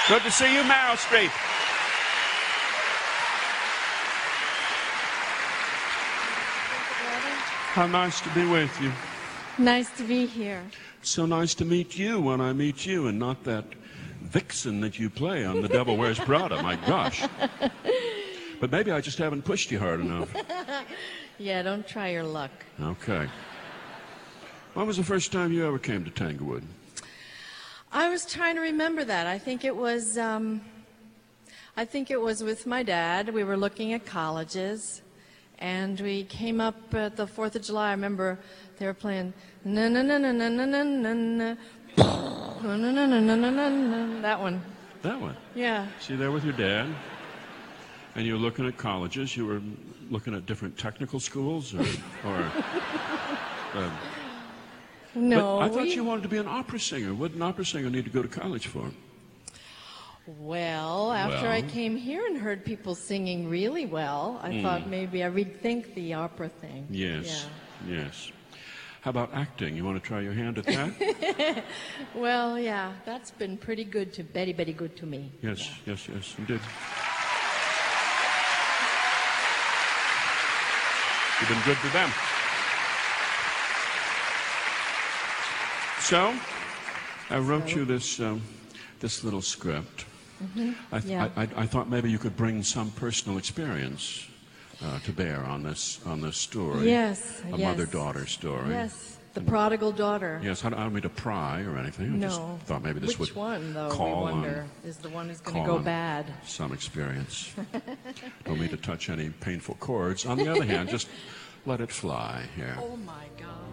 Good to see you, Meryl Streep. How nice to be with you. Nice to be here. So nice to meet you when I meet you, and not that vixen that you play on The Devil Wears Prada. My gosh. But maybe I just haven't pushed you hard enough. Yeah, don't try your luck. Okay. When was the first time you ever came to Tanglewood? I was trying to remember that. I think it was with my dad. We were looking at colleges, and we came up at the 4th of July. I remember they were playing na na na na na na na na na na na na na na. That one. That one? Yeah. See, there with your dad, and you were looking at colleges. You were looking at different technical schools, or no. But I thought you wanted to be an opera singer. What did an opera singer need to go to college for? Well, after I came here and heard people singing really well, I thought maybe I rethink the opera thing. Yes, yes. How about acting? You want to try your hand at that? Well, yeah, that's been pretty good to very, very good to me. Yes, yeah. yes, you did. You've been good to them. So, I wrote you this little script. Mm-hmm. I thought maybe you could bring some personal experience to bear on this story. Yes, a mother-daughter story. Yes, the prodigal daughter. Yes, I don't mean to pry or anything. I just thought maybe this Which would one, though, call we wonder, on, is the one who's going to go bad? Some experience. Don't mean to touch any painful chords. On the other hand, just let it fly here. Oh, my God.